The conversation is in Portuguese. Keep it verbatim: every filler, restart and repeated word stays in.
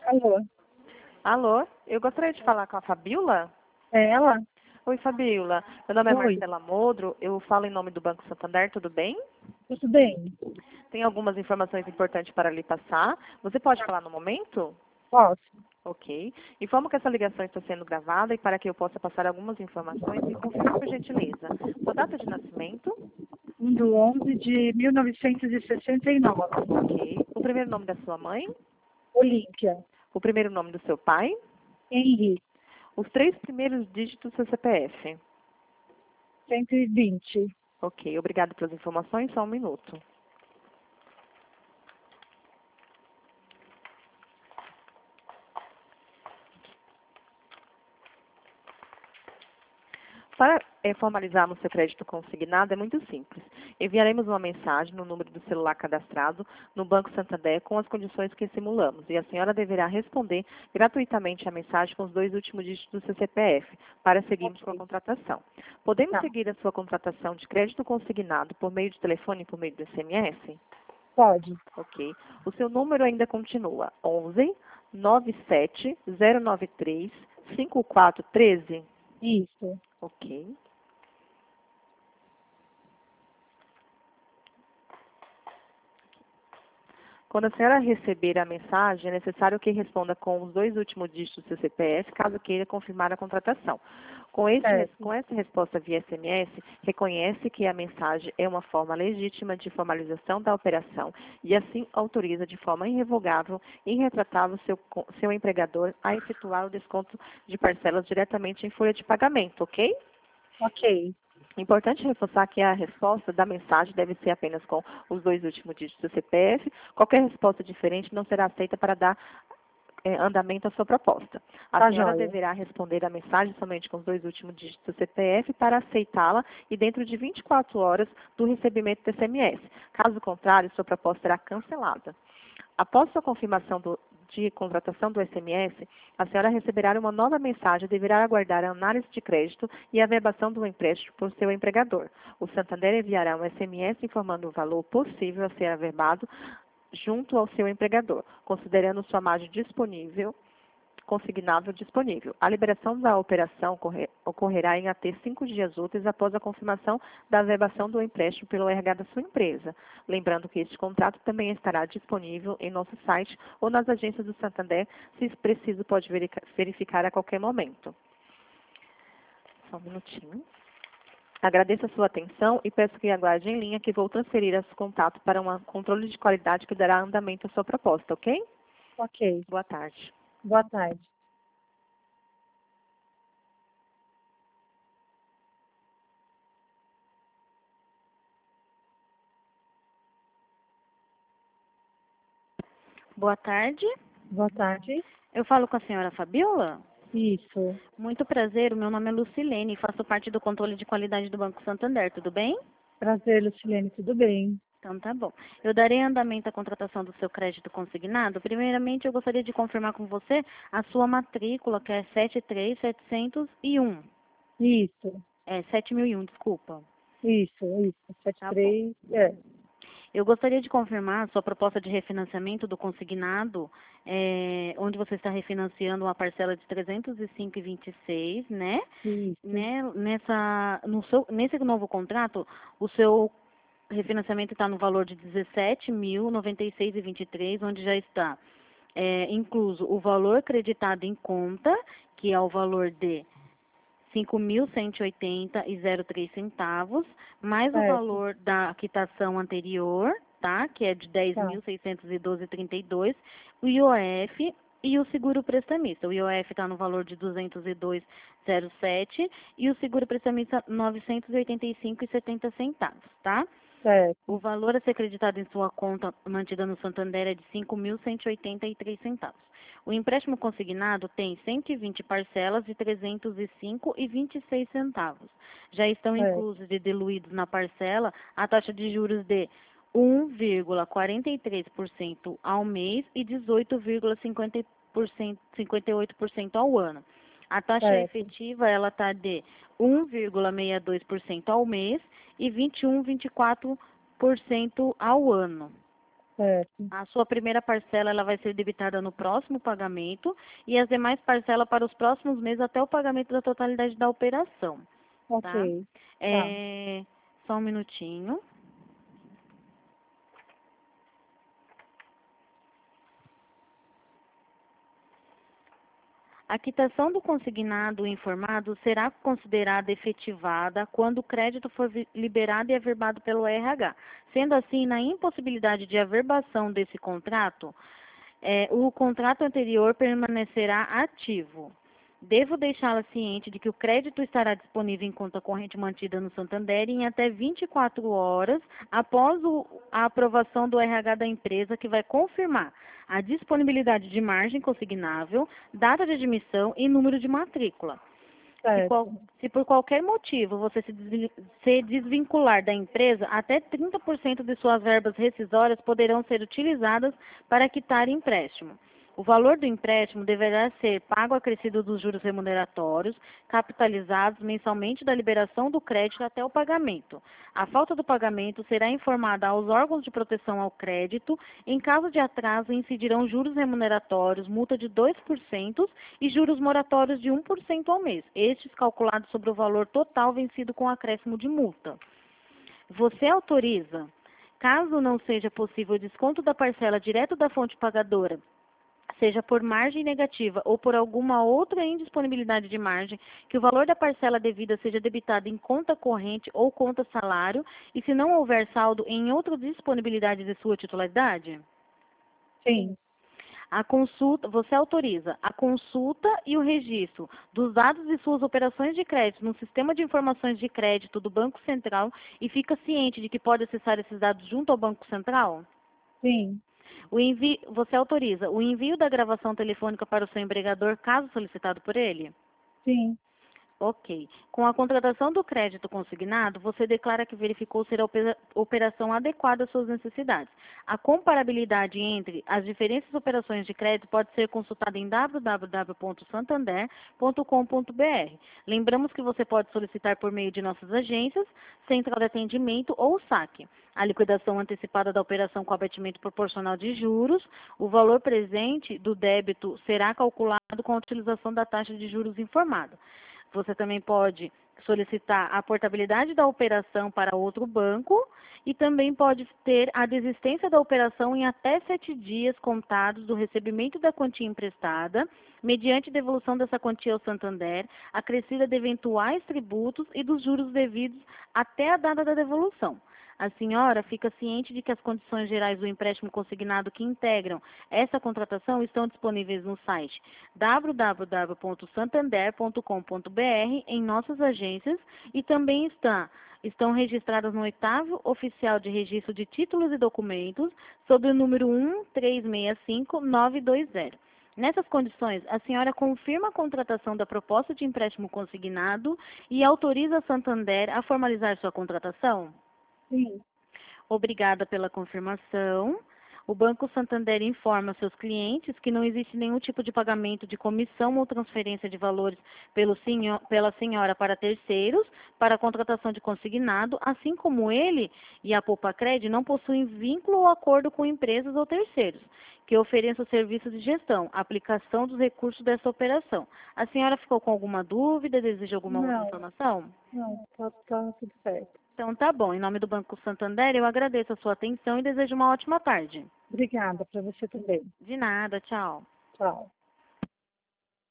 Alô, Alô, eu gostaria de falar com a Fabiola. é ela? Oi, Fabiola. Meu nome é Oi, Marcela Modro, eu falo em nome do Banco Santander, tudo bem? tudo bem? Tem algumas informações importantes para lhe passar. Você pode falar no momento? Posso? Ok. Informo que essa ligação está sendo gravada e para que eu possa passar algumas informações, me confirme por gentileza. Sua data de nascimento? um do onze de mil novecentos e sessenta e nove. Ok. O primeiro nome da sua mãe? Olímpia, O primeiro nome do seu pai? Henri, Os três primeiros dígitos do seu C P F? cento e vinte. Ok. Obrigada pelas informações. Só um minuto. Para eh, formalizarmos seu crédito consignado é muito simples. Enviaremos uma mensagem no número do celular cadastrado no Banco Santander com as condições que simulamos e a senhora deverá responder gratuitamente a mensagem com os dois últimos dígitos do seu C P F para seguirmos com a Ok, contratação. Podemos tá. seguir a sua contratação de crédito consignado por meio de telefone e por meio do S M S? Pode. Ok. O seu número ainda continua onze nove sete zero nove três cinco quatro um três? Isso. Ok. Quando a senhora receber a mensagem, é necessário que responda com os dois últimos dígitos do seu C P F, caso queira confirmar a contratação. Com, este, Certo. com essa resposta via S M S, reconhece que a mensagem é uma forma legítima de formalização da operação e assim autoriza de forma irrevogável e irretratável seu, seu empregador a efetuar o desconto de parcelas diretamente em folha de pagamento, ok? Ok. Importante reforçar que a resposta da mensagem deve ser apenas com os dois últimos dígitos do C P F. Qualquer resposta diferente não será aceita para dar eh, andamento à sua proposta. A Tá senhora joia. deverá responder a mensagem somente com os dois últimos dígitos do C P F para aceitá-la e dentro de vinte e quatro horas do recebimento do S M S. Caso contrário, sua proposta será cancelada. Após sua confirmação do- de contratação do S M S, a senhora receberá uma nova mensagem e deverá aguardar a análise de crédito e a verbação do empréstimo por seu empregador. O Santander enviará um S M S informando o valor possível a ser averbado junto ao seu empregador, considerando sua margem disponível consignável disponível. A liberação da operação ocorre- ocorrerá em até cinco dias úteis após a confirmação da averbação do empréstimo pelo R H da sua empresa. Lembrando que este contrato também estará disponível em nosso site ou nas agências do Santander, se preciso pode verica- verificar a qualquer momento. Só um minutinho. Agradeço a sua atenção e peço que aguarde em linha que vou transferir esse contato para um controle de qualidade que dará andamento à sua proposta, ok? Ok. Boa tarde. Boa tarde. Boa tarde. Boa tarde. Eu falo com a senhora Fabiola? Isso. Muito prazer, o meu nome é Lucilene e faço parte do controle de qualidade do Banco Santander, tudo bem? Prazer, Lucilene, tudo bem? Então tá bom. Eu darei andamento à contratação do seu crédito consignado. Primeiramente, eu gostaria de confirmar com você a sua matrícula, que é sete três setecentos e um. Isso. É, sete mil e um, desculpa. Isso, isso. Sete Tá bom. três. É. Eu gostaria de confirmar a sua proposta de refinanciamento do consignado, é, onde você está refinanciando uma parcela de trezentos e cinco vírgula vinte e seis, né? Isso. Né? Nessa, no seu, nesse novo contrato, o seu refinanciamento está no valor de dezessete mil noventa e seis vírgula vinte e três, onde já está é, incluso o valor creditado em conta, que é o valor de cinco mil cento e oitenta e zero três centavos, mais o Certo. valor da quitação anterior, tá? Que é de dez Tá. mil seiscentos e doze vírgula trinta e dois, o I O F e o seguro prestamista. O I O F está no valor de duzentos e dois vírgula zero sete e o seguro prestamista novecentos e oitenta e cinco vírgula setenta centavos, tá? Certo. O valor a ser acreditado em sua conta mantida no Santander é de cinco mil cento e oitenta e três centavos. O empréstimo consignado tem cento e vinte parcelas de trezentos e cinco vírgula vinte e seis centavos. Já estão Certo. inclusos e diluídos na parcela a taxa de juros de um vírgula quarenta e três por cento ao mês e dezoito vírgula cinquenta e oito por cento ao ano. A taxa Certo. efetiva ela está de um vírgula sessenta e dois por cento ao mês e vinte e um vírgula vinte e quatro por cento ao ano. Certo. A sua primeira parcela ela vai ser debitada no próximo pagamento e as demais parcelas para os próximos meses até o pagamento da totalidade da operação. Ok. Tá? Tá. É, só um minutinho. A quitação do consignado informado será considerada efetivada quando o crédito for vi- liberado e averbado pelo R H. Sendo assim, na impossibilidade de averbação desse contrato, eh, o contrato anterior permanecerá ativo. Devo deixá-la ciente de que o crédito estará disponível em conta corrente mantida no Santander em até vinte e quatro horas após o- a aprovação do R H da empresa, que vai confirmar a disponibilidade de margem consignável, data de admissão e número de matrícula. Se, qual- Certo. se por qualquer motivo você se, desvi- se desvincular da empresa, até trinta por cento de suas verbas rescisórias poderão ser utilizadas para quitar empréstimo. O valor do empréstimo deverá ser pago acrescido dos juros remuneratórios, capitalizados mensalmente da liberação do crédito até o pagamento. A falta do pagamento será informada aos órgãos de proteção ao crédito. Em caso de atraso, incidirão juros remuneratórios, multa de dois por cento e juros moratórios de um por cento ao mês, estes calculados sobre o valor total vencido com acréscimo de multa. Você autoriza, caso não seja possível o desconto da parcela direto da fonte pagadora, seja por margem negativa ou por alguma outra indisponibilidade de margem, que o valor da parcela devida seja debitado em conta corrente ou conta salário, e se não houver saldo em outra disponibilidade de sua titularidade? Sim. A consulta, você autoriza a consulta e o registro dos dados de suas operações de crédito no sistema de informações de crédito do Banco Central e fica ciente de que pode acessar esses dados junto ao Banco Central? Sim. O envio, você autoriza o envio da gravação telefônica para o seu empregador, caso solicitado por ele? Sim. Ok. Com a contratação do crédito consignado, você declara que verificou ser a opera- operação adequada às suas necessidades. A comparabilidade entre as diferentes operações de crédito pode ser consultada em w w w ponto santander ponto com ponto b r. Lembramos que você pode solicitar por meio de nossas agências, central de atendimento ou saque. A liquidação antecipada da operação com abatimento proporcional de juros, o valor presente do débito será calculado com a utilização da taxa de juros informada. Você também pode solicitar a portabilidade da operação para outro banco e também pode ter a desistência da operação em até sete dias contados do recebimento da quantia emprestada, mediante devolução dessa quantia ao Santander, acrescida de eventuais tributos e dos juros devidos até a data da devolução. A senhora fica ciente de que as condições gerais do empréstimo consignado que integram essa contratação estão disponíveis no site w w w ponto santander ponto com ponto b r, em nossas agências, e também está, estão registradas no oitavo Oficial de Registro de Títulos e Documentos, sob o número um três seis cinco nove dois zero. Nessas condições, a senhora confirma a contratação da proposta de empréstimo consignado e autoriza a Santander a formalizar sua contratação? Sim. Obrigada pela confirmação. O Banco Santander informa seus clientes que não existe nenhum tipo de pagamento de comissão ou transferência de valores pelo senhor, pela senhora para terceiros para a contratação de consignado, assim como ele e a Poupa-Cred não possuem vínculo ou acordo com empresas ou terceiros que ofereçam serviços de gestão, aplicação dos recursos dessa operação. A senhora ficou com alguma dúvida? Deseja alguma outra Não. informação? Não. Tá, tá tudo certo. Então tá bom. Em nome do Banco Santander, eu agradeço a sua atenção e desejo uma ótima tarde. Obrigada para você também. De nada, tchau. Tchau.